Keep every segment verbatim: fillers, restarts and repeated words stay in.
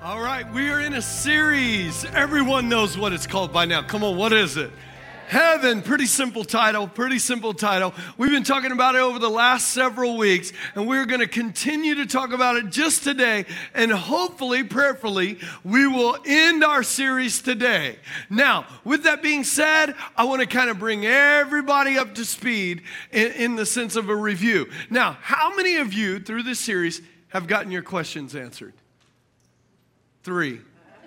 All right, we are in a series. Everyone knows what it's called by now. Come on, what is it? Heaven. Pretty simple title, pretty simple title. We've been talking about it over the last several weeks, and we're going to continue to talk about it just today, and hopefully, prayerfully, we will end our series today. Now, with that being said, I want to kind of bring everybody up to speed in, in the sense of a review. Now, how many of you through this series have gotten your questions answered? Three.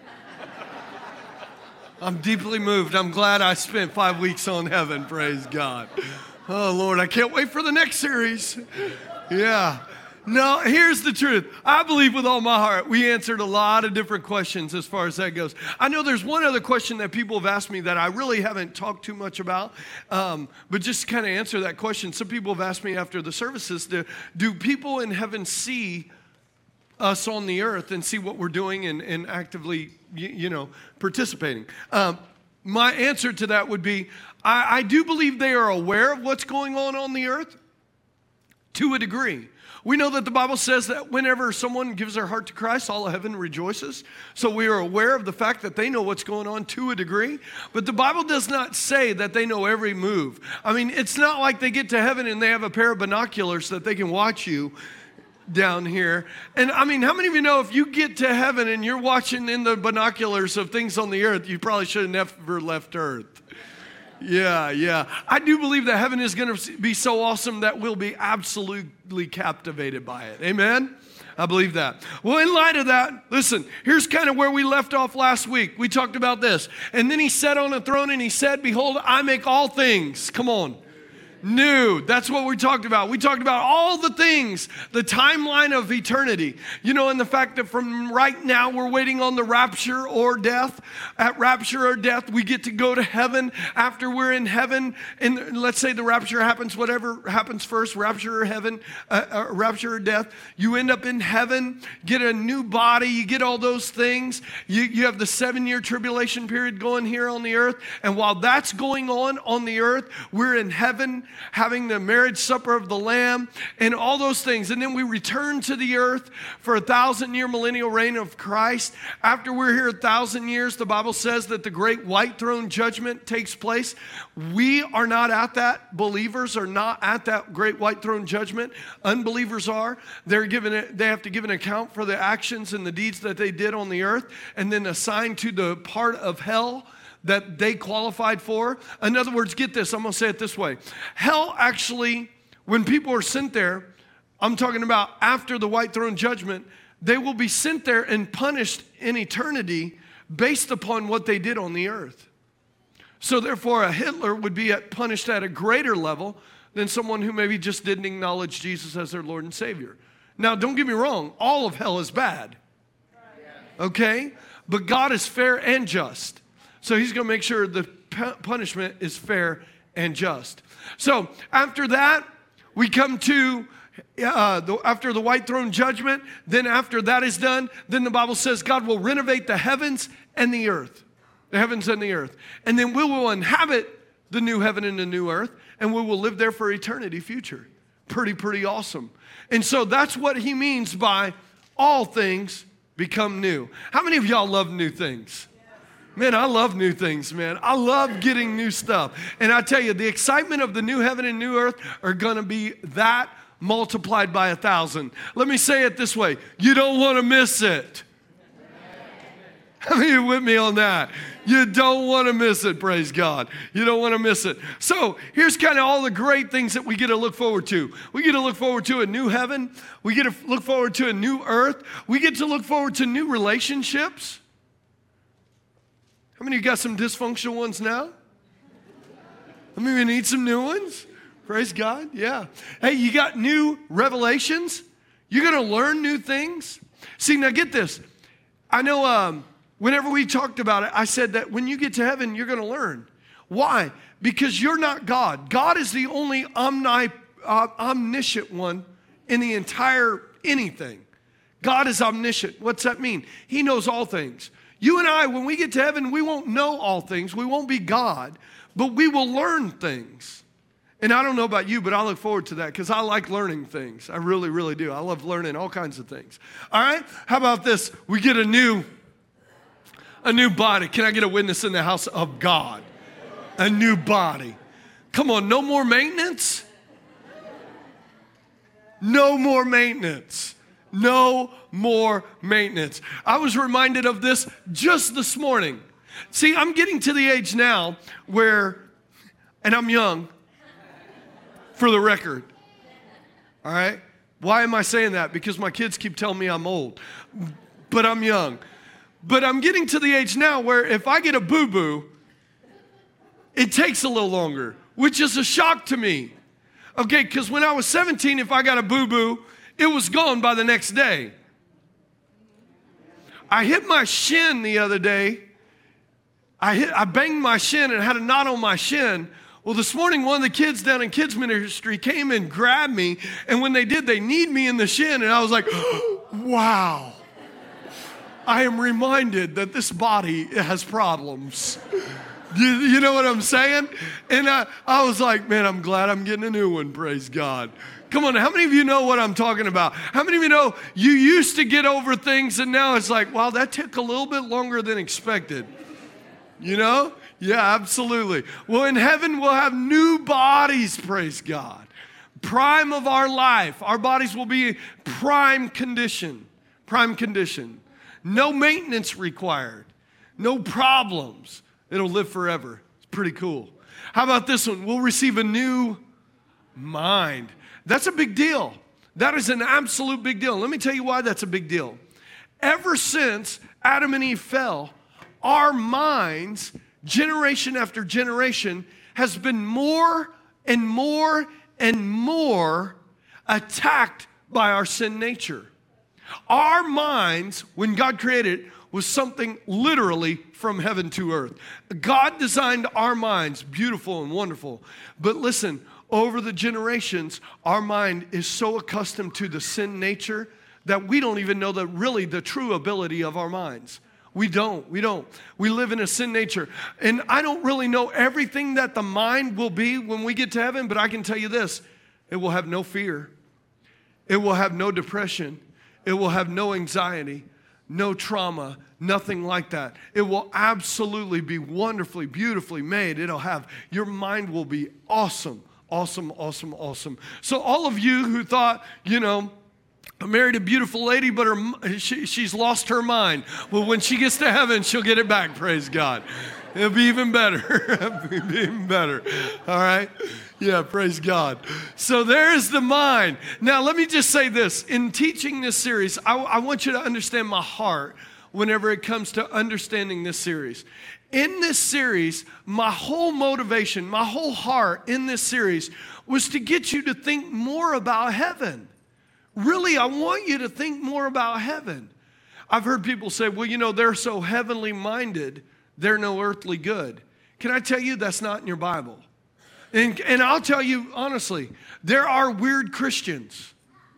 I'm deeply moved. I'm glad I spent five weeks on heaven. Praise God. Oh, Lord, I can't wait for the next series. Yeah. No, here's the truth. I believe with all my heart we answered a lot of different questions as far as that goes. I know there's one other question that people have asked me that I really haven't talked too much about, um, but just to kind of answer that question, some people have asked me after the services, do, do people in heaven see us on the earth and see what we're doing and, and actively, you, you know, participating? Um, my answer to that would be, I, I do believe they are aware of what's going on on the earth to a degree. We know that the Bible says that whenever someone gives their heart to Christ, all of heaven rejoices. So we are aware of the fact that they know what's going on to a degree. But the Bible does not say that they know every move. I mean, it's not like they get to heaven and they have a pair of binoculars that they can watch you down here. And I mean, how many of you know if you get to heaven and you're watching in the binoculars of things on the earth, you probably should have never left earth. Yeah, yeah. I do believe that heaven is going to be so awesome that we'll be absolutely captivated by it. Amen? I believe that. Well, in light of that, listen, here's kind of where we left off last week. We talked about this. And then he sat on a throne and he said, behold, I make all things. Come on. New. That's what we talked about. We talked about all the things, the timeline of eternity. You know, and the fact that from right now we're waiting on the rapture or death. At rapture or death, we get to go to heaven after we're in heaven. And let's say the rapture happens, whatever happens first, rapture or heaven, uh, uh, rapture or death. You end up in heaven, get a new body, you get all those things. You, you have the seven-year tribulation period going here on the earth. And while that's going on on the earth, we're in heaven, having the marriage supper of the Lamb and all those things. And then we return to the earth for a thousand year millennial reign of Christ. After we're here a thousand years, the Bible says that the great white throne judgment takes place. We are not at that. Believers are not at that great white throne judgment. Unbelievers are. They're given it, they have to give an account for the actions and the deeds that they did on the earth and then assigned to the part of hell that they qualified for. In other words, get this, I'm going to say it this way. Hell actually, when people are sent there, I'm talking about after the white throne judgment, they will be sent there and punished in eternity based upon what they did on the earth. So therefore, a Hitler would be at, punished at a greater level than someone who maybe just didn't acknowledge Jesus as their Lord and Savior. Now, don't get me wrong, all of hell is bad. Okay? But God is fair and just. So he's going to make sure the punishment is fair and just. So after that, we come to, uh, the, after the white throne judgment, then after that is done, then the Bible says God will renovate the heavens and the earth. The heavens and the earth. And then we will inhabit the new heaven and the new earth, and we will live there for eternity future. Pretty, pretty awesome. And so that's what he means by all things become new. How many of y'all love new things? Man, I love new things, man. I love getting new stuff. And I tell you, the excitement of the new heaven and new earth are going to be that multiplied by a thousand. Let me say it this way. You don't want to miss it. How many of you with me on that? You don't want to miss it, praise God. You don't want to miss it. So here's kind of all the great things that we get to look forward to. We get to look forward to a new heaven. We get to look forward to a new earth. We get to look forward to new relationships. How many of you got some dysfunctional ones now? I mean, we need some new ones. Praise God, yeah. Hey, you got new revelations. You're going to learn new things. See, now get this. I know um, whenever we talked about it, I said that when you get to heaven, you're going to learn. Why? Because you're not God. God is the only omni, uh, omniscient one in the entire anything. God is omniscient. What's that mean? He knows all things. You and I, when we get to heaven, we won't know all things. We won't be God, but we will learn things. And I don't know about you, but I look forward to that because I like learning things. I really, really do. I love learning all kinds of things. All right? How about this? We get a new, a new body. Can I get a witness in the house of God? A new body. Come on, no more maintenance? No more maintenance. No more maintenance. I was reminded of this just this morning. See, I'm getting to the age now where, and I'm young, for the record. All right? Why am I saying that? Because my kids keep telling me I'm old. But I'm young. But I'm getting to the age now where if I get a boo-boo, it takes a little longer, which is a shock to me. Okay, because when I was seventeen, if I got a boo-boo, it was gone by the next day. I hit my shin the other day. I hit, I banged my shin and had a knot on my shin. Well, this morning, one of the kids down in kids ministry came and grabbed me, and when they did, they kneed me in the shin, and I was like, wow. I am reminded that this body has problems. You, you know what I'm saying? And I, I was like, man, I'm glad I'm getting a new one, praise God. Come on, how many of you know what I'm talking about? How many of you know you used to get over things, and now it's like, wow, that took a little bit longer than expected. You know? Yeah, absolutely. Well, in heaven, we'll have new bodies, praise God. Prime of our life. Our bodies will be prime condition. Prime condition. No maintenance required. No problems. It'll live forever. It's pretty cool. How about this one? We'll receive a new mind. That's a big deal. That is an absolute big deal. Let me tell you why that's a big deal. Ever since Adam and Eve fell, our minds, generation after generation, has been more and more and more attacked by our sin nature. Our minds, when God created it, was something literally from heaven to earth. God designed our minds beautiful and wonderful. But listen, over the generations, our mind is so accustomed to the sin nature that we don't even know the really the true ability of our minds. We don't. We don't. We live in a sin nature. And I don't really know everything that the mind will be when we get to heaven, but I can tell you this. It will have no fear. It will have no depression. It will have no anxiety, no trauma, nothing like that. It will absolutely be wonderfully, beautifully made. It'll have, your mind will be awesome, awesome, awesome, awesome. So all of you who thought, you know, I married a beautiful lady, but her, she, she's lost her mind. Well, when she gets to heaven, she'll get it back, praise God. It'll be even better. It'll be even better. All right? Yeah, praise God. So there's the mind. Now, let me just say this. In teaching this series, I, I want you to understand my heart whenever it comes to understanding this series. In this series, my whole motivation, my whole heart in this series was to get you to think more about heaven. Really, I want you to think more about heaven. I've heard people say, well, you know, they're so heavenly minded, they're no earthly good. Can I tell you that's not in your Bible? And, and I'll tell you honestly, there are weird Christians.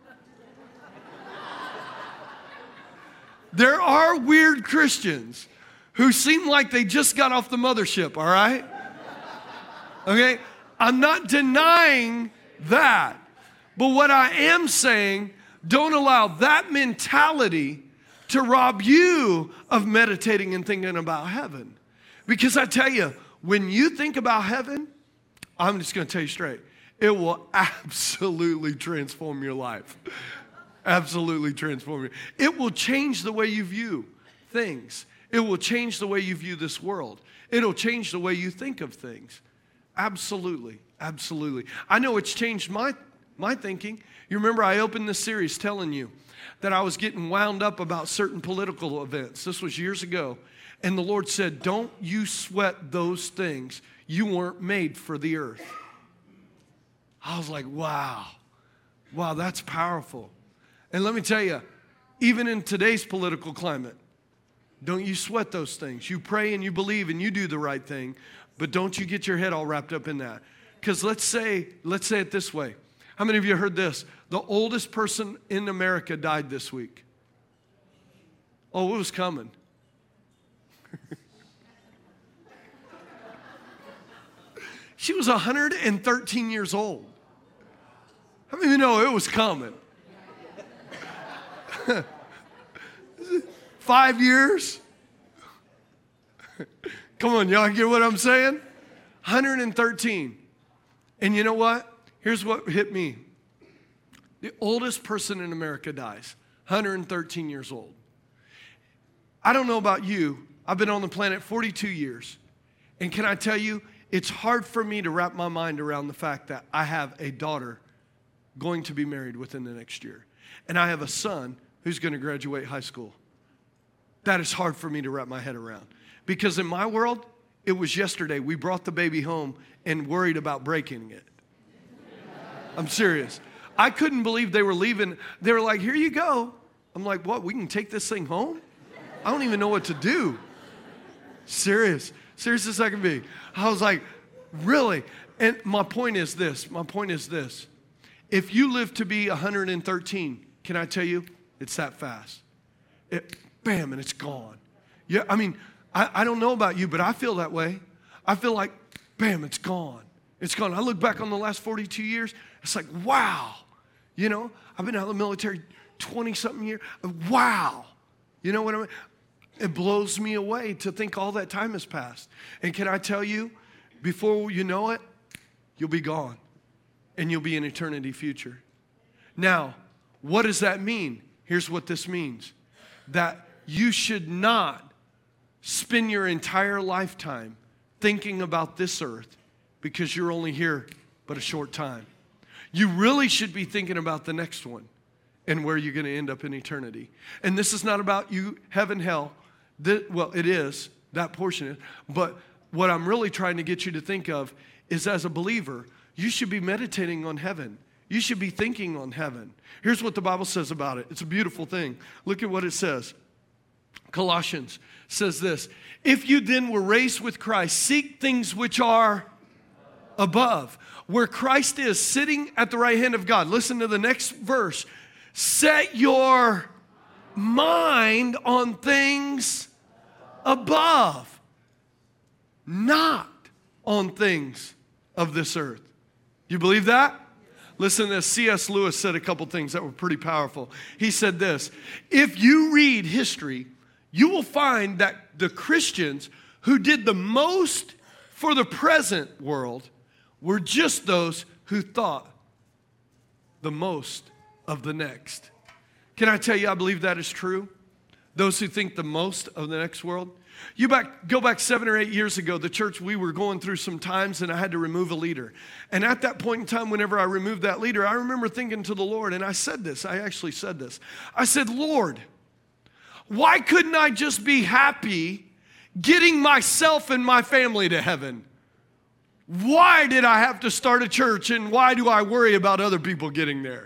There are weird Christians who seem like they just got off the mothership, all right? Okay? I'm not denying that. But what I am saying, don't allow that mentality to rob you of meditating and thinking about heaven. Because I tell you, when you think about heaven, I'm just going to tell you straight, it will absolutely transform your life. Absolutely transform you. It will change the way you view things. It will change the way you view this world. It'll change the way you think of things. Absolutely, absolutely. I know it's changed my My thinking. You remember I opened this series telling you that I was getting wound up about certain political events. This was years ago. And the Lord said, don't you sweat those things. You weren't made for the earth. I was like, wow. Wow, that's powerful. And let me tell you, even in today's political climate, don't you sweat those things. You pray and you believe and you do the right thing, but don't you get your head all wrapped up in that. Because let's say, let's say it this way. How many of you heard this? The oldest person in America died this week. Oh, it was coming. She was one hundred thirteen years old. How many of you know it was coming? Five years? Come on, y'all get what I'm saying? one hundred thirteen. And you know what? Here's what hit me. The oldest person in America dies, one hundred thirteen years old. I don't know about you. I've been on the planet forty-two years. And can I tell you, it's hard for me to wrap my mind around the fact that I have a daughter going to be married within the next year. And I have a son who's going to graduate high school. That is hard for me to wrap my head around. Because in my world, it was yesterday. We brought the baby home and worried about breaking it. I'm serious. I couldn't believe they were leaving. They were like, here you go. I'm like, what? We can take this thing home? I don't even know what to do. Serious. Serious as I can be. I was like, really? And my point is this. My point is this. If you live to be one hundred thirteen, can I tell you, it's that fast. It, bam, and it's gone. Yeah, I mean, I, I don't know about you, but I feel that way. I feel like, bam, it's gone. It's gone. I look back on the last forty-two years. It's like, wow. You know, I've been out of the military twenty-something years. Wow. You know what I mean? It blows me away to think all that time has passed. And can I tell you, before you know it, you'll be gone. And you'll be in eternity future. Now, what does that mean? Here's what this means. That you should not spend your entire lifetime thinking about this earth because you're only here but a short time. You really should be thinking about the next one and where you're going to end up in eternity. And this is not about you, heaven, hell. This, well, it is, that portion is. But what I'm really trying to get you to think of is, as a believer, you should be meditating on heaven. You should be thinking on heaven. Here's what the Bible says about it. It's a beautiful thing. Look at what it says. Colossians says this. If you then were raised with Christ, seek things which are above, where Christ is sitting at the right hand of God. Listen to the next verse. Set your mind on things above, not on things of this earth. You believe that? Listen to this. C S Lewis said a couple things that were pretty powerful. He said this. If you read history, you will find that the Christians who did the most for the present world were just those who thought the most of the next. Can I tell you, I believe that is true? Those who think the most of the next world. You back, go back seven or eight years ago, the church, we were going through some times and I had to remove a leader. And at that point in time, whenever I removed that leader, I remember thinking to the Lord, and I said this, I actually said this. I said, Lord, why couldn't I just be happy getting myself and my family to heaven? Why did I have to start a church, and why do I worry about other people getting there?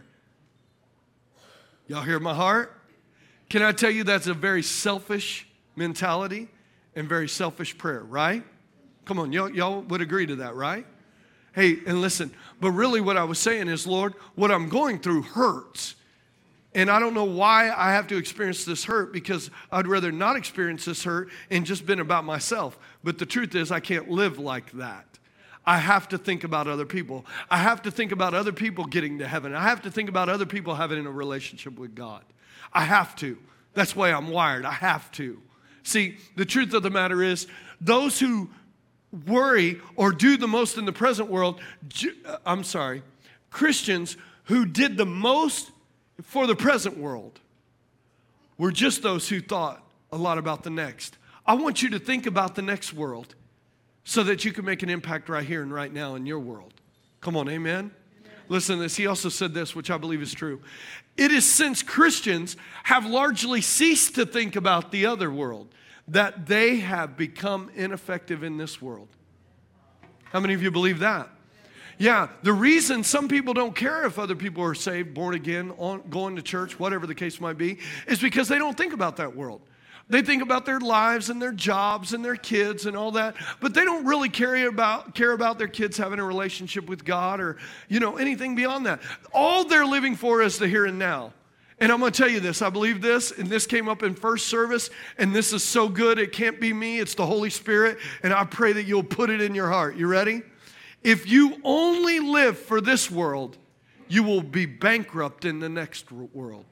Y'all hear my heart? Can I tell you that's a very selfish mentality and very selfish prayer, right? Come on, y'all, y'all would agree to that, right? Hey, and listen, but really what I was saying is, Lord, what I'm going through hurts. And I don't know why I have to experience this hurt, because I'd rather not experience this hurt and just been about myself. But the truth is, I can't live like that. I have to think about other people. I have to think about other people getting to heaven. I have to think about other people having a relationship with God. I have to. That's the way I'm wired. I have to. See, the truth of the matter is, those who worry or do the most in the present world, I'm sorry, Christians who did the most for the present world were just those who thought a lot about the next. I want you to think about the next world so that you can make an impact right here and right now in your world. Come on, amen? Amen. Listen to this. He also said this, which I believe is true. It is since Christians have largely ceased to think about the other world that they have become ineffective in this world. How many of you believe that? Yeah, the reason some people don't care if other people are saved, born again, on, going to church, whatever the case might be, is because they don't think about that world. They think about their lives and their jobs and their kids and all that, but they don't really care about, care about their kids having a relationship with God or, you know, anything beyond that. All they're living for is the here and now. And I'm going to tell you this. I believe this, and this came up in first service, and this is so good. It can't be me. It's the Holy Spirit, and I pray that you'll put it in your heart. You ready? If you only live for this world, you will be bankrupt in the next world.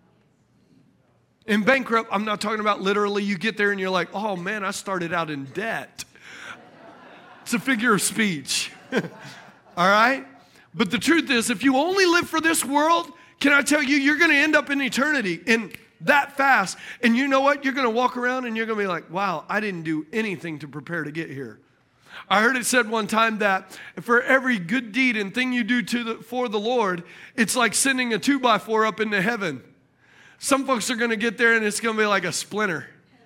In bankrupt, I'm not talking about literally you get there and you're like, oh man, I started out in debt. It's a figure of speech. All right? But the truth is, if you only live for this world, can I tell you, you're going to end up in eternity in that fast. And you know what? You're going to walk around and you're going to be like, wow, I didn't do anything to prepare to get here. I heard it said one time that for every good deed and thing you do to the, for the Lord, it's like sending a two by four up into heaven. Some folks are going to get there and it's going to be like a splinter.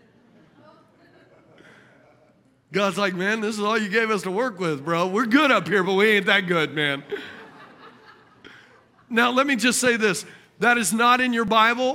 God's like, man, this is all you gave us to work with, bro. We're good up here, but we ain't that good, man. Now, let me just say this. That is not in your Bible.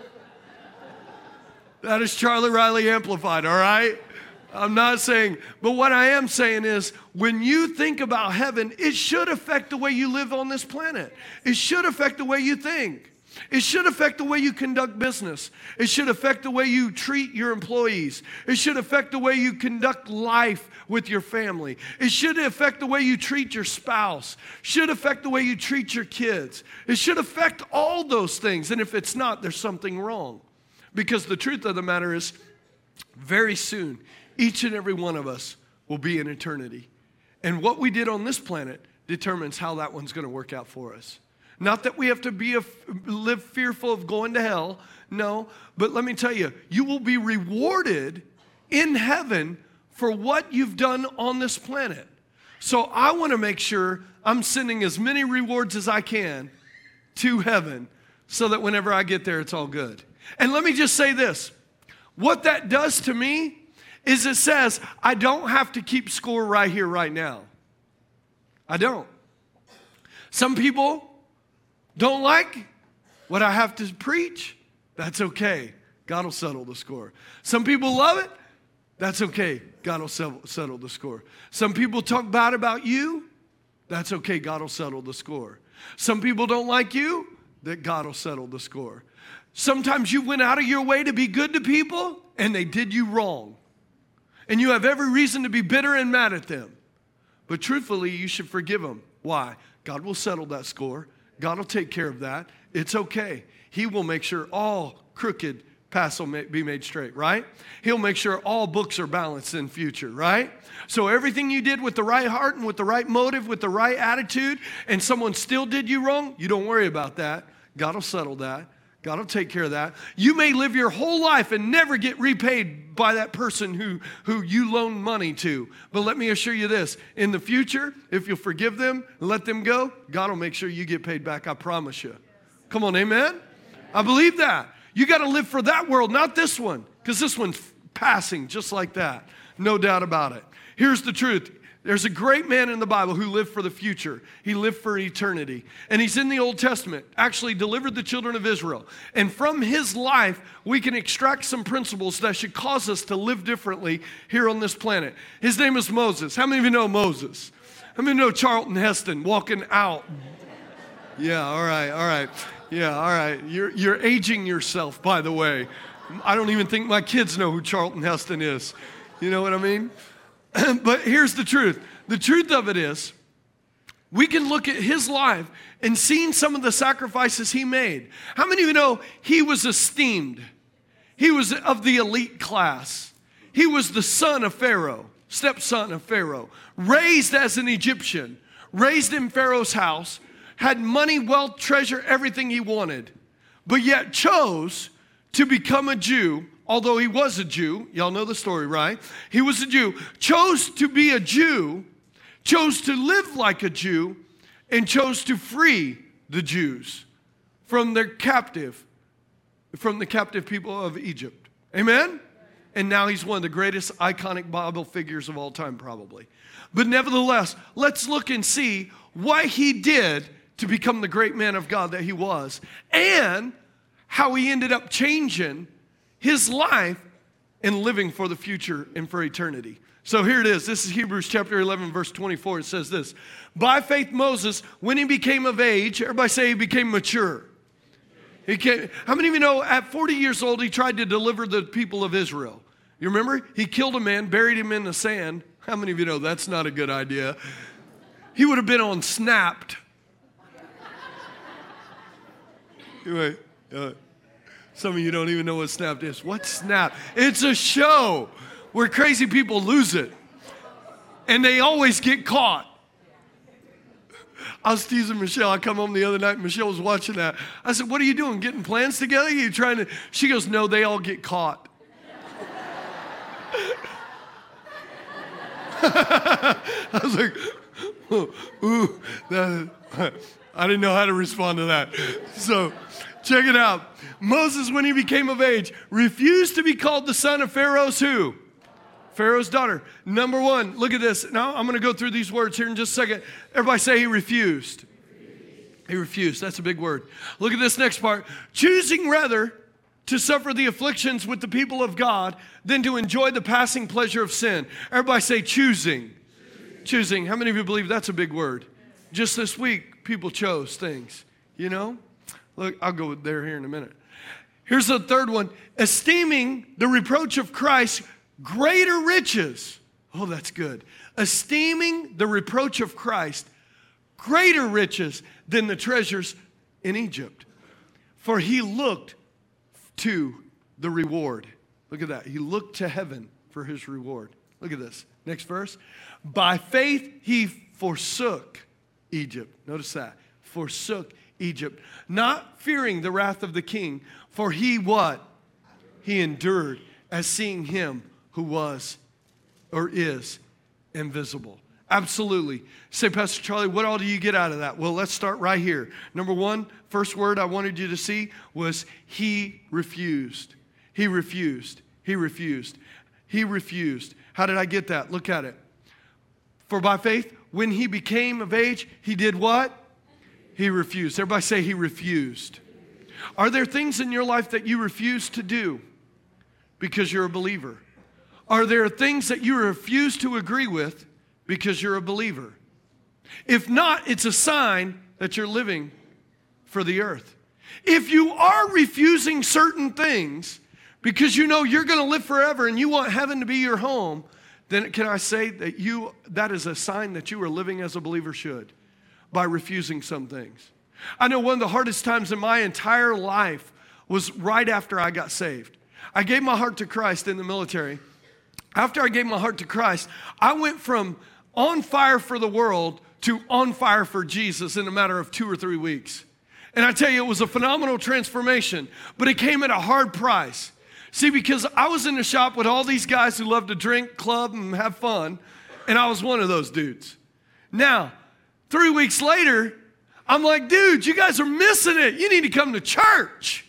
That is Charlie Riley Amplified, all right? I'm not saying, but what I am saying is when you think about heaven, it should affect the way you live on this planet. It should affect the way you think. It should affect the way you conduct business. It should affect the way you treat your employees. It should affect the way you conduct life with your family. It should affect the way you treat your spouse. It should affect the way you treat your kids. It should affect all those things. And if it's not, there's something wrong. Because the truth of the matter is, very soon, each and every one of us will be in eternity. And what we did on this planet determines how that one's going to work out for us. Not that we have to be a, live fearful of going to hell. No, but let me tell you, you will be rewarded in heaven for what you've done on this planet. So I want to make sure I'm sending as many rewards as I can to heaven so that whenever I get there, it's all good. And let me just say this. What that does to me is it says, I don't have to keep score right here, right now. I don't. Some people don't like what I have to preach. That's okay. God will settle the score. Some people love it. That's okay. God will settle the score. Some people talk bad about you. That's okay. God will settle the score. Some people don't like you. That God will settle the score. Sometimes you went out of your way to be good to people and they did you wrong. And you have every reason to be bitter and mad at them. But truthfully, you should forgive them. Why? God will settle that score. God will take care of that. It's okay. He will make sure all crooked paths will be made straight, right? He'll make sure all books are balanced in future, right? So everything you did with the right heart and with the right motive, with the right attitude, and someone still did you wrong, you don't worry about that. God will settle that. God will take care of that. You may live your whole life and never get repaid by that person who, who you loaned money to. But let me assure you this. In the future, if you'll forgive them and let them go, God will make sure you get paid back. I promise you. Come on, amen? I believe that. You got to live for that world, not this one. Because this one's passing just like that. No doubt about it. Here's the truth. There's a great man in the Bible who lived for the future. He lived for eternity. And he's in the Old Testament, actually delivered the children of Israel. And from his life, we can extract some principles that should cause us to live differently here on this planet. His name is Moses. How many of you know Moses? How many know Charlton Heston walking out? Yeah, all right, all right. Yeah, all right. You're, you're aging yourself, by the way. I don't even think my kids know who Charlton Heston is. You know what I mean? But here's the truth. The truth of it is, we can look at his life and seeing some of the sacrifices he made. How many of you know he was esteemed? He was of the elite class. He was the son of Pharaoh, stepson of Pharaoh, raised as an Egyptian, raised in Pharaoh's house, had money, wealth, treasure, everything he wanted, but yet chose to become a Jew. Although he was a Jew, y'all know the story, right? He was a Jew, chose to be a Jew, chose to live like a Jew, and chose to free the Jews from their captive, from the captive people of Egypt. Amen? And now he's one of the greatest iconic Bible figures of all time, probably. But nevertheless, let's look and see what he did to become the great man of God that he was, and how he ended up changing his life and living for the future and for eternity. So here it is. This is Hebrews chapter eleven, verse twenty-four. It says this. By faith, Moses, when he became of age, everybody say he became mature. He came, how many of you know at forty years old, he tried to deliver the people of Israel? You remember? He killed a man, buried him in the sand. How many of you know that's not a good idea? he would have been on Snapped. Anyway, uh, some of you don't even know what Snapped is. What's Snap? It's a show where crazy people lose it. And they always get caught. I was teasing Michelle. I come home the other night, and Michelle was watching that. I said, what are you doing, getting plans together? Are you trying to? She goes, no, they all get caught. I was like, oh, ooh, that, I didn't know how to respond to that. So check it out. Moses, when he became of age, refused to be called the son of Pharaoh's who? Pharaoh's daughter. Number one, look at this. Now I'm going to go through these words here in just a second. Everybody say he refused. He refused. That's a big word. Look at this next part. Choosing rather to suffer the afflictions with the people of God than to enjoy the passing pleasure of sin. Everybody say choosing. Choosing. Choosing. How many of you believe that's a big word? Just this week, people chose things, you know? Look, I'll go there here in a minute. Here's the third one. Esteeming the reproach of Christ greater riches. Oh, that's good. Esteeming the reproach of Christ greater riches than the treasures in Egypt. For he looked to the reward. Look at that. He looked to heaven for his reward. Look at this. Next verse. By faith he forsook Egypt. Notice that. Forsook Egypt. Not fearing the wrath of the king. For he what? He endured as seeing him who was or is invisible. Absolutely. Say, Pastor Charlie, what all do you get out of that? Well, let's start right here. Number one, first word I wanted you to see was he refused. He refused. He refused. He refused. How did I get that? Look at it. For by faith, when he became of age, he did what? He refused. Everybody say he refused. Are there things in your life that you refuse to do because you're a believer? Are there things that you refuse to agree with because you're a believer? If not, it's a sign that you're living for the earth. If you are refusing certain things because you know you're going to live forever and you want heaven to be your home, then can I say that you that is a sign that you are living as a believer should, by refusing some things. I know one of the hardest times in my entire life was right after I got saved. I gave my heart to Christ in the military. After I gave my heart to Christ, I went from on fire for the world to on fire for Jesus in a matter of two or three weeks. And I tell you, it was a phenomenal transformation, but it came at a hard price. See, because I was in the shop with all these guys who love to drink, club, and have fun, and I was one of those dudes. Now, three weeks later, I'm like, dude, you guys are missing it. You need to come to church.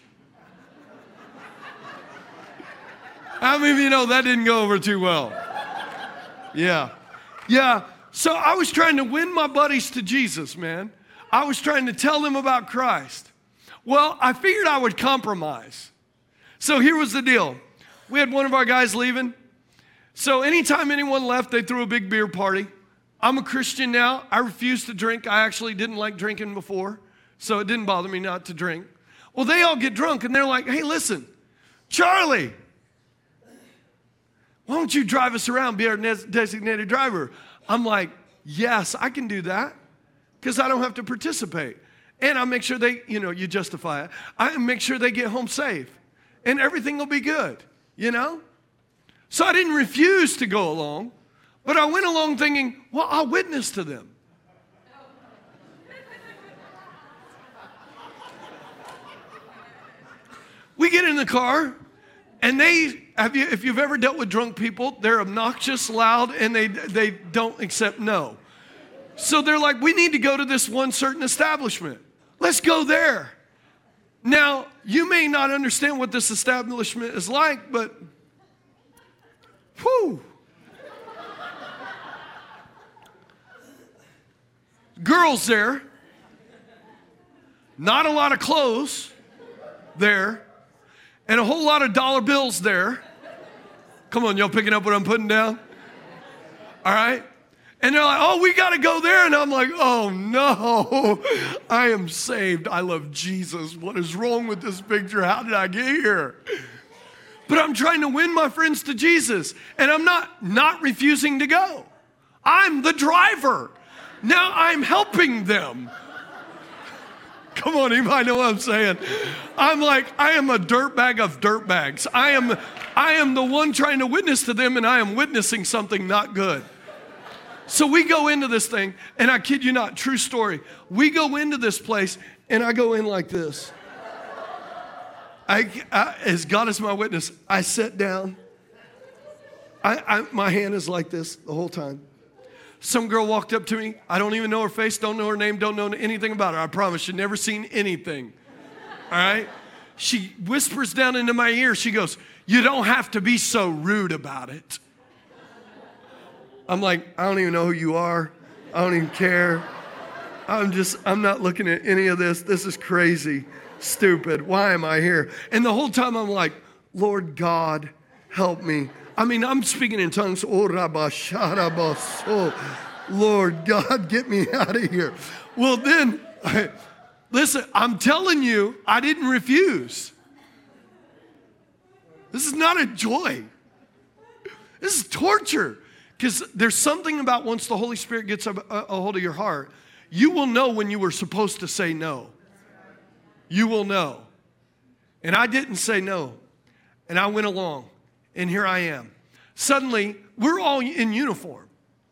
How many of you know that didn't go over too well? Yeah. Yeah. So I was trying to win my buddies to Jesus, man. I was trying to tell them about Christ. Well, I figured I would compromise. So here was the deal. We had one of our guys leaving. So anytime anyone left, they threw a big beer party. I'm a Christian now. I refuse to drink. I actually didn't like drinking before, so it didn't bother me not to drink. Well, they all get drunk, and they're like, hey, listen, Charlie, why don't you drive us around, be our designated driver? I'm like, yes, I can do that because I don't have to participate. And I make sure they, you know, you justify it. I make sure they get home safe and everything will be good, you know? So I didn't refuse to go along, but I went along thinking, well, I'll witness to them. We get in the car, and they, have you, if you've ever dealt with drunk people, they're obnoxious, loud, and they, they don't accept no. So they're like, we need to go to this one certain establishment. Let's go there. Now, you may not understand what this establishment is like, but whew. Girls there. Not a lot of clothes there. And a whole lot of dollar bills there. Come on, y'all picking up what I'm putting down? All right? And they're like, oh, we got to go there. And I'm like, oh, no. I am saved. I love Jesus. What is wrong with this picture? How did I get here? But I'm trying to win my friends to Jesus. And I'm not not refusing to go. I'm the driver. Now I'm helping them. Come on, anybody know what I'm saying? I'm like, I am a dirtbag of dirtbags. I am, I am the one trying to witness to them, and I am witnessing something not good. So we go into this thing, and I kid you not, true story. We go into this place, and I go in like this. I, I as God is my witness, I sit down. I, I, my hand is like this the whole time. Some girl walked up to me. I don't even know her face, don't know her name, don't know anything about her. I promise you, never seen anything. All right? She whispers down into my ear. She goes, "You don't have to be so rude about it." I'm like, I don't even know who you are. I don't even care. I'm just, I'm not looking at any of this. This is crazy, stupid. Why am I here? And the whole time I'm like, Lord God, help me. I mean, I'm speaking in tongues. Lord God, get me out of here. Well, then, I, listen, I'm telling you, I didn't refuse. This is not a joy. This is torture. Because there's something about once the Holy Spirit gets a, a, a hold of your heart, you will know when you were supposed to say no. You will know. And I didn't say no. And I went along. And here I am. Suddenly, we're all in uniform.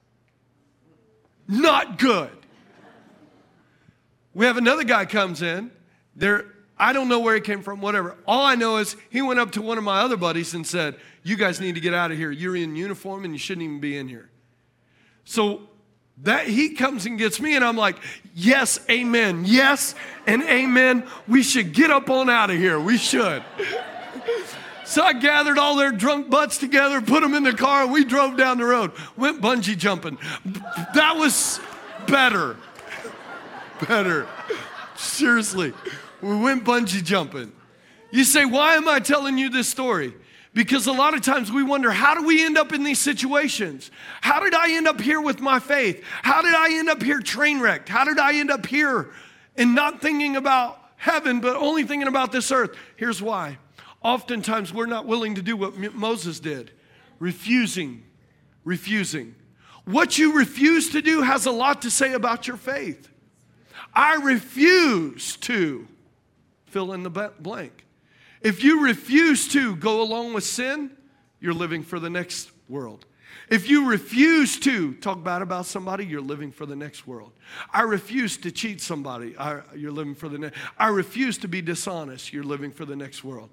Not good. We have another guy comes in. There, I don't know where he came from, whatever. All I know is he went up to one of my other buddies and said, "You guys need to get out of here. You're in uniform and you shouldn't even be in here." So that he comes and gets me, and I'm like, yes, amen. Yes, and amen. We should get up on out of here. We should. So I gathered all their drunk butts together, put them in the car, and we drove down the road. Went bungee jumping. That was better. Better. Seriously. We went bungee jumping. You say, why am I telling you this story? Because a lot of times we wonder, how do we end up in these situations? How did I end up here with my faith? How did I end up here train wrecked? How did I end up here and not thinking about heaven, but only thinking about this earth? Here's why. Oftentimes we're not willing to do what Moses did. Refusing. Refusing. What you refuse to do has a lot to say about your faith. I refuse to fill in the blank. If you refuse to go along with sin, you're living for the next world. If you refuse to talk bad about somebody, you're living for the next world. I refuse to cheat somebody, I, you're living for the next. I refuse to be dishonest, you're living for the next world.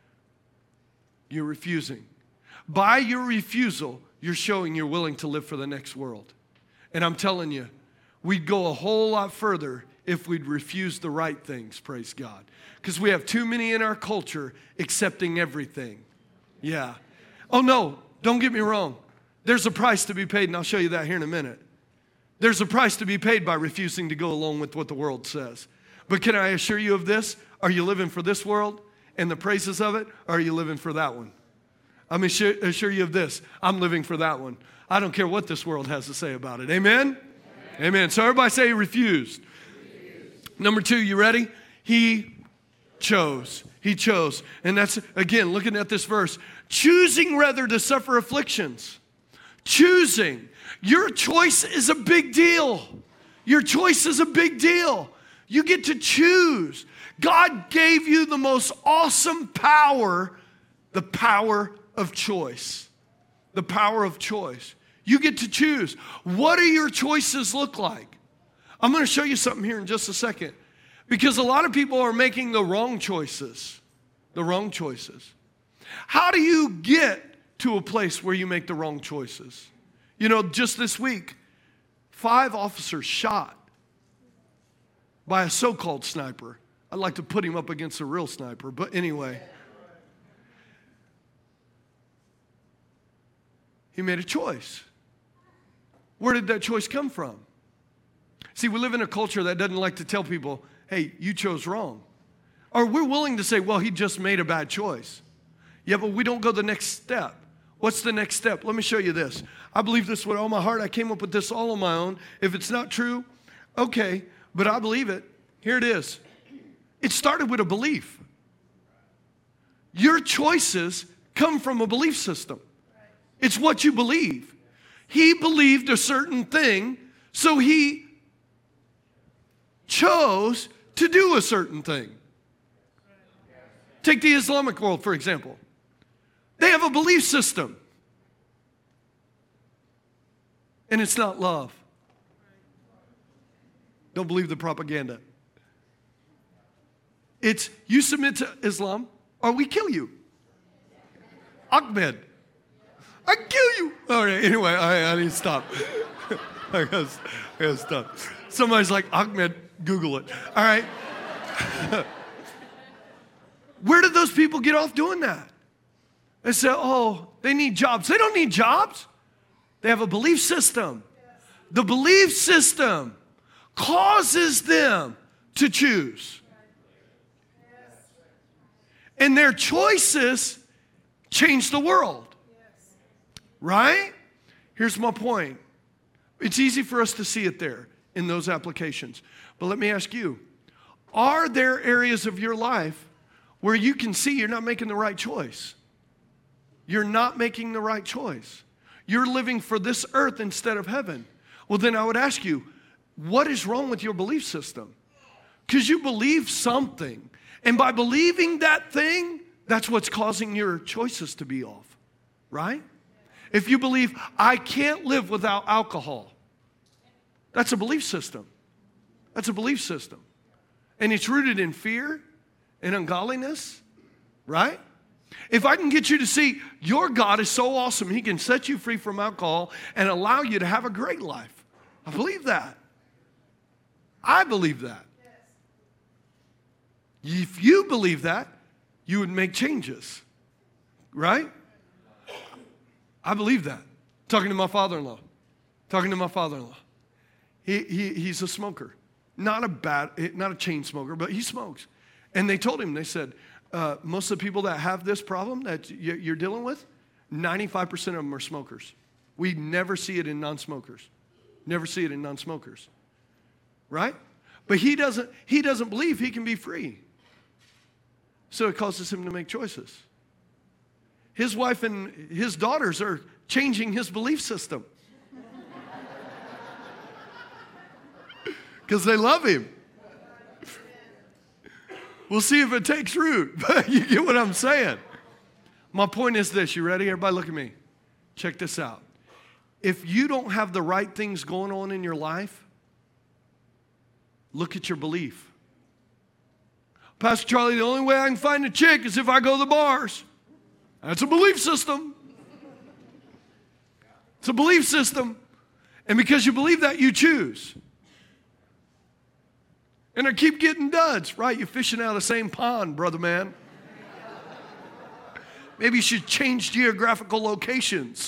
You're refusing. By your refusal, you're showing you're willing to live for the next world. And I'm telling you, we'd go a whole lot further if we'd refuse the right things, praise God. Because we have too many in our culture accepting everything. Yeah. Oh no, don't get me wrong. There's a price to be paid, and I'll show you that here in a minute. There's a price to be paid by refusing to go along with what the world says. But can I assure you of this? Are you living for this world and the praises of it, or are you living for that one? I'm assure, assure you of this. I'm living for that one. I don't care what this world has to say about it. Amen? Amen. Amen. So everybody say he refused. refused. Number two, you ready? He chose. He chose. And that's, again, looking at this verse, choosing rather to suffer afflictions. Choosing. Your choice is a big deal. Your choice is a big deal. You get to choose. God gave you the most awesome power, the power of choice. The power of choice. You get to choose. What do your choices look like? I'm going to show you something here in just a second. Because a lot of people are making the wrong choices. The wrong choices. How do you get to a place where you make the wrong choices? You know, just this week, five officers shot by a so-called sniper. I'd like to put him up against a real sniper, but anyway. He made a choice. Where did that choice come from? See, we live in a culture that doesn't like to tell people, hey, you chose wrong. Or we're willing to say, well, he just made a bad choice. Yeah, but we don't go the next step. What's the next step? Let me show you this. I believe this with all my heart. I came up with this all on my own. If it's not true, okay, but I believe it. Here it is. It started with a belief. Your choices come from a belief system. It's what you believe. He believed a certain thing, so he chose to do a certain thing. Take the Islamic world, for example. They have a belief system. And it's not love. Don't believe the propaganda. It's you submit to Islam or we kill you. Ahmed, I kill you. All right, anyway, I, I need to stop. I gotta, I gotta stop. Somebody's like, Ahmed, Google it. All right. Where did those people get off doing that? They say, oh, they need jobs. They don't need jobs. They have a belief system. The belief system causes them to choose. And their choices change the world. Right? Here's my point. It's easy for us to see it there in those applications. But let me ask you, are there areas of your life where you can see you're not making the right choice? You're not making the right choice. You're living for this earth instead of heaven. Well, then I would ask you, what is wrong with your belief system? Because you believe something. And by believing that thing, that's what's causing your choices to be off. Right? If you believe, I can't live without alcohol, that's a belief system. That's a belief system. And it's rooted in fear and ungodliness. Right? If I can get you to see your God is so awesome, he can set you free from alcohol and allow you to have a great life. I believe that. I believe that. If you believe that, you would make changes. Right? I believe that. Talking to my father-in-law. Talking to my father-in-law. He, he, he's a smoker. Not a bad, not a chain smoker, but he smokes. And they told him, they said, uh, most of the people that have this problem that you're dealing with, ninety-five percent of them are smokers. We never see it in non-smokers. Never see it in non-smokers. Right? But he doesn't, he doesn't believe he can be free. So it causes him to make choices. His wife and his daughters are changing his belief system. Because they love him. We'll see if it takes root. But you get what I'm saying. My point is this. You ready? Everybody look at me. Check this out. If you don't have the right things going on in your life, look at your belief. Pastor Charlie, the only way I can find a chick is if I go to the bars. That's a belief system. It's a belief system. And because you believe that, you choose. And I keep getting duds, right? You're fishing out of the same pond, brother man. Maybe you should change geographical locations.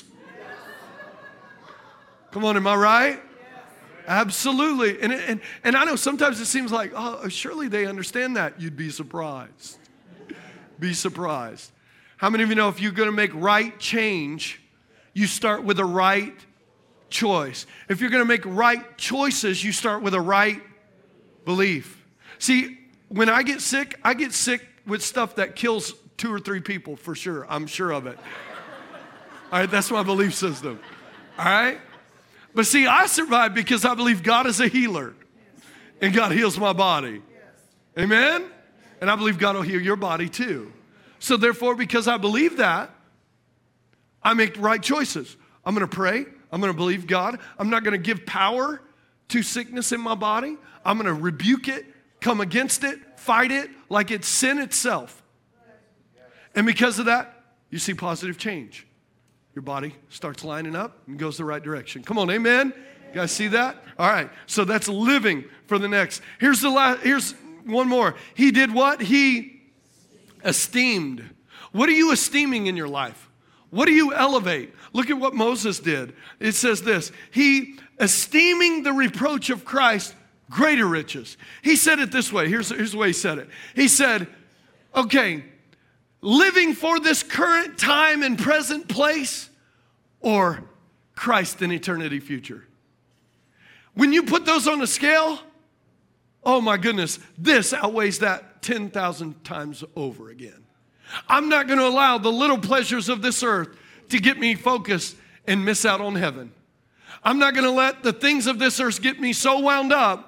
Come on, am I right? Absolutely. And, and, and I know sometimes it seems like, oh, surely they understand that. You'd be surprised. Be surprised. How many of you know if you're going to make right change, you start with a right choice? If you're going to make right choices, you start with a right belief. See, when I get sick, I get sick with stuff that kills two or three people for sure. I'm sure of it. All right, that's my belief system. All right? But see, I survive because I believe God is a healer. And God heals my body. Amen? And I believe God will heal your body too. So therefore, because I believe that, I make right choices. I'm going to pray. I'm going to believe God. I'm not going to give power to sickness in my body. I'm going to rebuke it, come against it, fight it like it's sin itself. And because of that, you see positive change. Your body starts lining up and goes the right direction. Come on, amen? You guys see that? All right, so that's living for the next. Here's the last, here's one more. He did what? He esteemed. What are you esteeming in your life? What do you elevate? Look at what Moses did. It says this, he esteeming the reproach of Christ greater riches. He said it this way. Here's, here's the way he said it. He said, okay, living for this current time and present place or Christ in eternity future. When you put those on a scale, oh my goodness, this outweighs that ten thousand times over again. I'm not going to allow the little pleasures of this earth to get me focused and miss out on heaven. I'm not going to let the things of this earth get me so wound up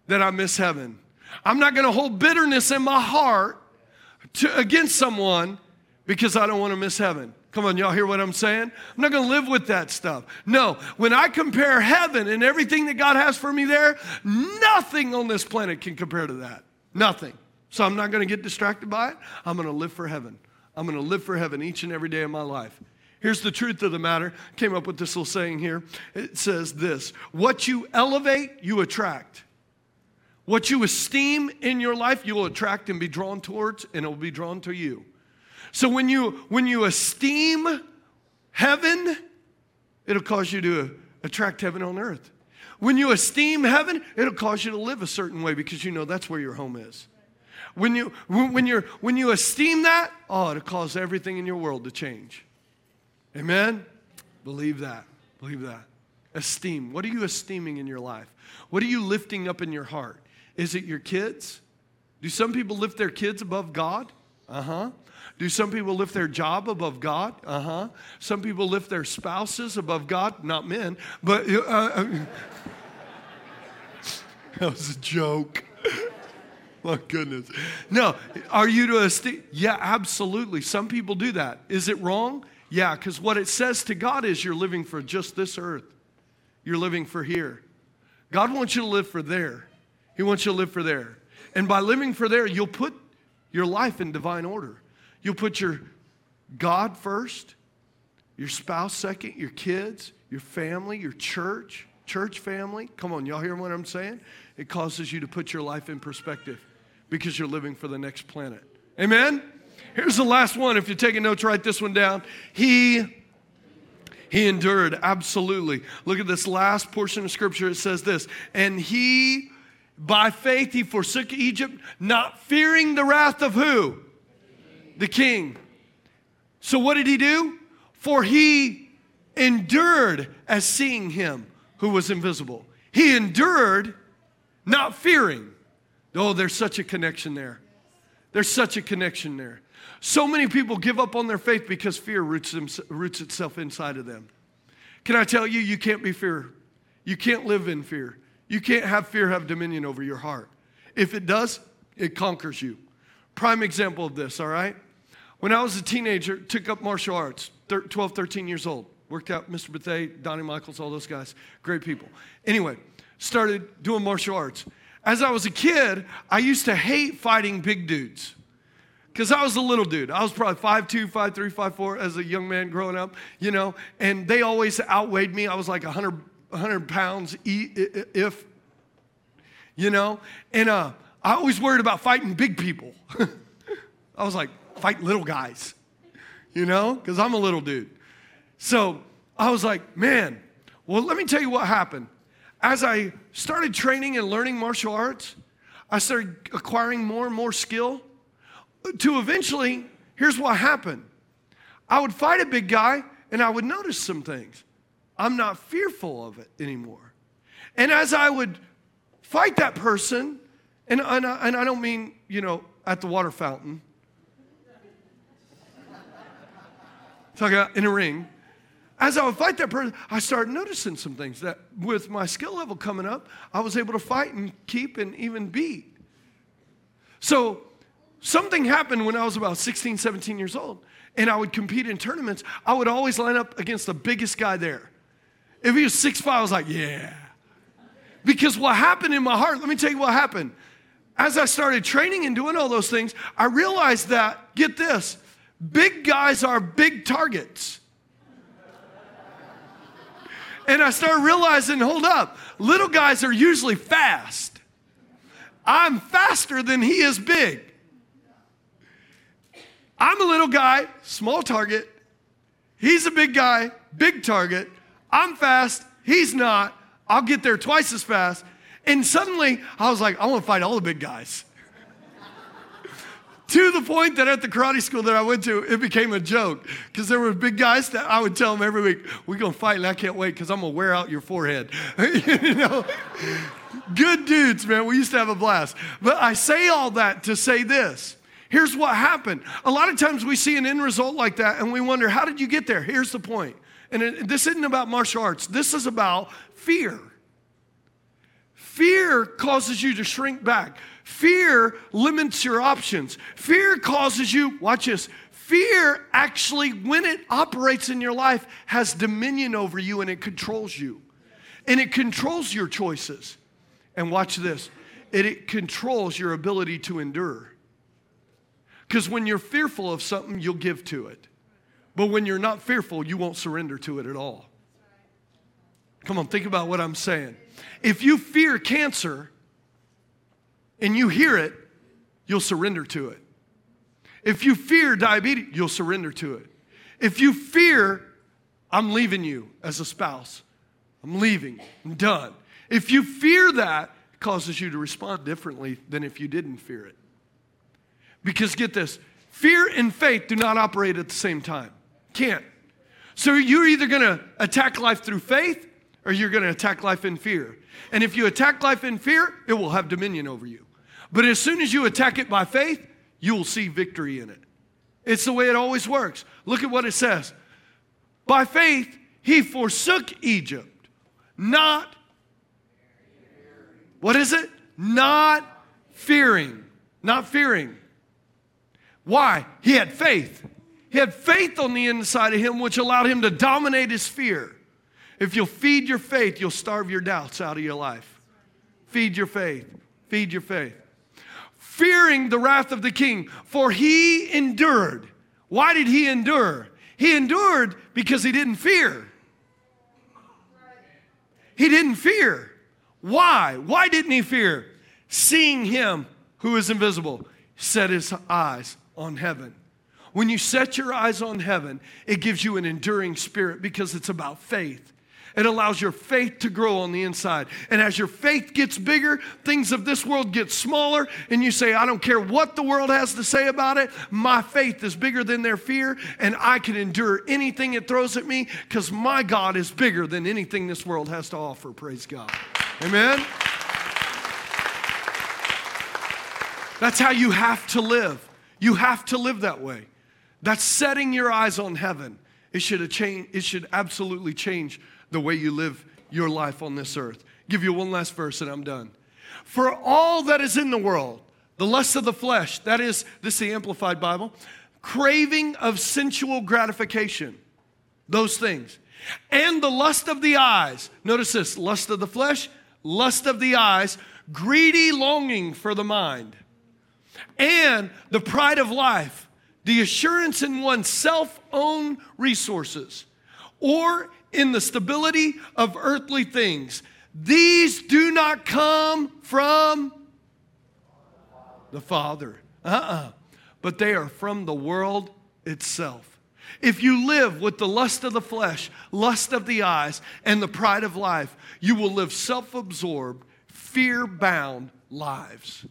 that I miss heaven. I'm not going to hold bitterness in my heart to, against someone because I don't want to miss heaven. Come on, y'all hear what I'm saying? I'm not going to live with that stuff. No, when I compare heaven and everything that God has for me there, nothing on this planet can compare to that. Nothing. So I'm not going to get distracted by it. I'm going to live for heaven. I'm going to live for heaven each and every day of my life. Here's the truth of the matter. Came up with this little saying here. It says this: what you elevate, you attract. What you esteem in your life, you will attract and be drawn towards, and it will be drawn to you. So when you when you esteem heaven, it'll cause you to attract heaven on earth. When you esteem heaven, it'll cause you to live a certain way because you know that's where your home is. When you when you're when you esteem that, oh, it'll cause everything in your world to change. Amen? Believe that. Believe that. Esteem. What are you esteeming in your life? What are you lifting up in your heart? Is it your kids? Do some people lift their kids above God? Uh-huh. Do some people lift their job above God? Uh-huh. Some people lift their spouses above God? Not men, but uh, uh, that was a joke. My goodness. No, are you to esteem? Yeah, absolutely. Some people do that. Is it wrong? Yeah, because what it says to God is you're living for just this earth. You're living for here. God wants you to live for there. He wants you to live for there. And by living for there, you'll put your life in divine order. You'll put your God first, your spouse second, your kids, your family, your church, church family. Come on, y'all hear what I'm saying? It causes you to put your life in perspective because you're living for the next planet. Amen? Here's the last one. If you're taking notes, write this one down. He, he endured, absolutely. Look at this last portion of Scripture. It says this: and he, by faith, he forsook Egypt, not fearing the wrath of who? The king. So what did he do? For he endured as seeing him who was invisible. He endured, not fearing. Oh, there's such a connection there. There's such a connection there. So many people give up on their faith because fear roots, them, roots itself inside of them. Can I tell you, you can't be fear. You can't live in fear. You can't have fear have dominion over your heart. If it does, it conquers you. Prime example of this, all right? When I was a teenager, took up martial arts, twelve, thirteen years old. Worked out Mister Bethea, Donnie Michaels, all those guys. Great people. Anyway, started doing martial arts. As I was a kid, I used to hate fighting big dudes. Because I was a little dude. I was probably five two, five three, five four as a young man growing up, you know. And they always outweighed me. I was like one hundred, one hundred pounds if, you know. And uh, I always worried about fighting big people. I was like, fight little guys, you know, because I'm a little dude. So I was like, man, well, let me tell you what happened. As I started training and learning martial arts, I started acquiring more and more skill to eventually, here's what happened. I would fight a big guy and I would notice some things. I'm not fearful of it anymore. And as I would fight that person, and, and, I, and I don't mean, you know, at the water fountain. Talking about in a ring. As I would fight that person, I started noticing some things that with my skill level coming up, I was able to fight and keep and even beat. So something happened when I was about sixteen, seventeen years old, and I would compete in tournaments. I would always line up against the biggest guy there. If he was six foot five, I was like, yeah. Because what happened in my heart, let me tell you what happened. As I started training and doing all those things, I realized that, get this, big guys are big targets. And I started realizing, hold up, little guys are usually fast. I'm faster than he is big. I'm a little guy, small target. He's a big guy, big target. I'm fast, he's not. I'll get there twice as fast. And suddenly, I was like, I want to fight all the big guys. To the point that at the karate school that I went to, it became a joke. Because there were big guys that I would tell them every week, we're going to fight and I can't wait because I'm going to wear out your forehead. You know? Good dudes, man. We used to have a blast. But I say all that to say this. Here's what happened. A lot of times we see an end result like that and we wonder, how did you get there? Here's the point. And it, this isn't about martial arts. This is about fear. Fear causes you to shrink back. Fear limits your options. Fear causes you, watch this, fear actually, when it operates in your life, has dominion over you and it controls you. And it controls your choices. And watch this, it, it controls your ability to endure. Because when you're fearful of something, you'll give to it. But when you're not fearful, you won't surrender to it at all. Come on, think about what I'm saying. If you fear cancer and you hear it, you'll surrender to it. If you fear diabetes, you'll surrender to it. If you fear, I'm leaving you as a spouse. I'm leaving. I'm done. If you fear that, it causes you to respond differently than if you didn't fear it. Because get this, fear and faith do not operate at the same time. Can't. So you're either going to attack life through faith or you're going to attack life in fear. And if you attack life in fear, it will have dominion over you. But as soon as you attack it by faith, you will see victory in it. It's the way it always works. Look at what it says. By faith, he forsook Egypt, not, what is it? Not fearing. Not fearing. Why? He had faith. He had faith on the inside of him, which allowed him to dominate his fear. If you'll feed your faith, you'll starve your doubts out of your life. Feed your faith. Feed your faith. Fearing the wrath of the king, for he endured. Why did he endure? He endured because he didn't fear. He didn't fear. Why? Why didn't he fear? Seeing him who is invisible, set his eyes on heaven. When you set your eyes on heaven, it gives you an enduring spirit because it's about faith. It allows your faith to grow on the inside. And as your faith gets bigger, things of this world get smaller, and you say, I don't care what the world has to say about it. My faith is bigger than their fear, and I can endure anything it throws at me because my God is bigger than anything this world has to offer. Praise God. Amen? That's how you have to live. You have to live that way. That's setting your eyes on heaven. It should have changed, it should absolutely change the way you live your life on this earth. Give you one last verse and I'm done. For all that is in the world, the lust of the flesh, that is, this is the Amplified Bible, craving of sensual gratification, those things, and the lust of the eyes. Notice this, lust of the flesh, lust of the eyes, greedy longing for the mind, and the pride of life, the assurance in one's self-owned resources, or in the stability of earthly things. These do not come from the Father. Uh-uh. But they are from the world itself. If you live with the lust of the flesh, lust of the eyes, and the pride of life, you will live self-absorbed, fear-bound lives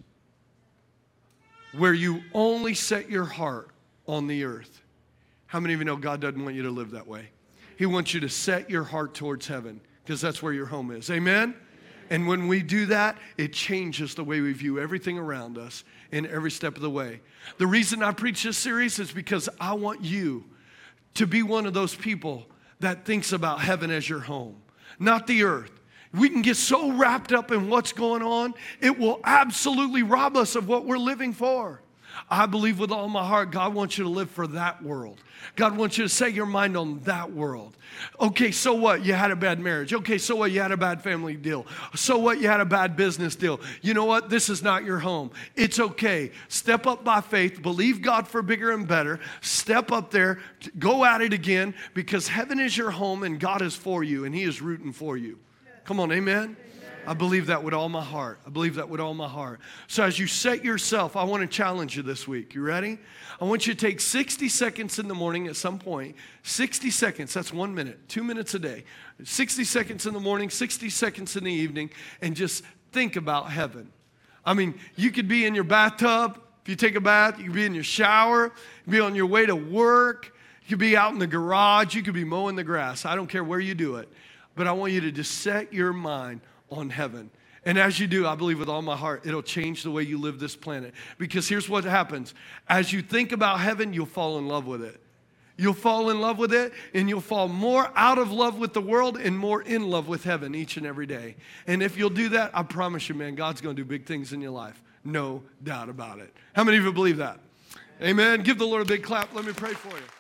where you only set your heart on the earth. How many of you know God doesn't want you to live that way? He wants you to set your heart towards heaven because that's where your home is. Amen? And when we do that, it changes the way we view everything around us in every step of the way. The reason I preach this series is because I want you to be one of those people that thinks about heaven as your home, not the earth. We can get so wrapped up in what's going on, it will absolutely rob us of what we're living for. I believe with all my heart, God wants you to live for that world. God wants you to set your mind on that world. Okay, so what? You had a bad marriage. Okay, so what? You had a bad family deal. So what? You had a bad business deal. You know what? This is not your home. It's okay. Step up by faith. Believe God for bigger and better. Step up there. Go at it again because heaven is your home and God is for you and He is rooting for you. Come on, amen? I believe that with all my heart. I believe that with all my heart. So as you set yourself, I want to challenge you this week. You ready? I want you to take sixty seconds in the morning at some point. sixty seconds, that's one minute, two minutes a day. sixty seconds in the morning, sixty seconds in the evening, and just think about heaven. I mean, you could be in your bathtub. If you take a bath, you could be in your shower. You could be on your way to work. You could be out in the garage. You could be mowing the grass. I don't care where you do it. But I want you to just set your mind on heaven. And as you do, I believe with all my heart, it'll change the way you live this planet. Because here's what happens. As you think about heaven, you'll fall in love with it. You'll fall in love with it, and you'll fall more out of love with the world and more in love with heaven each and every day. And if you'll do that, I promise you, man, God's going to do big things in your life. No doubt about it. How many of you believe that? Amen. Give the Lord a big clap. Let me pray for you.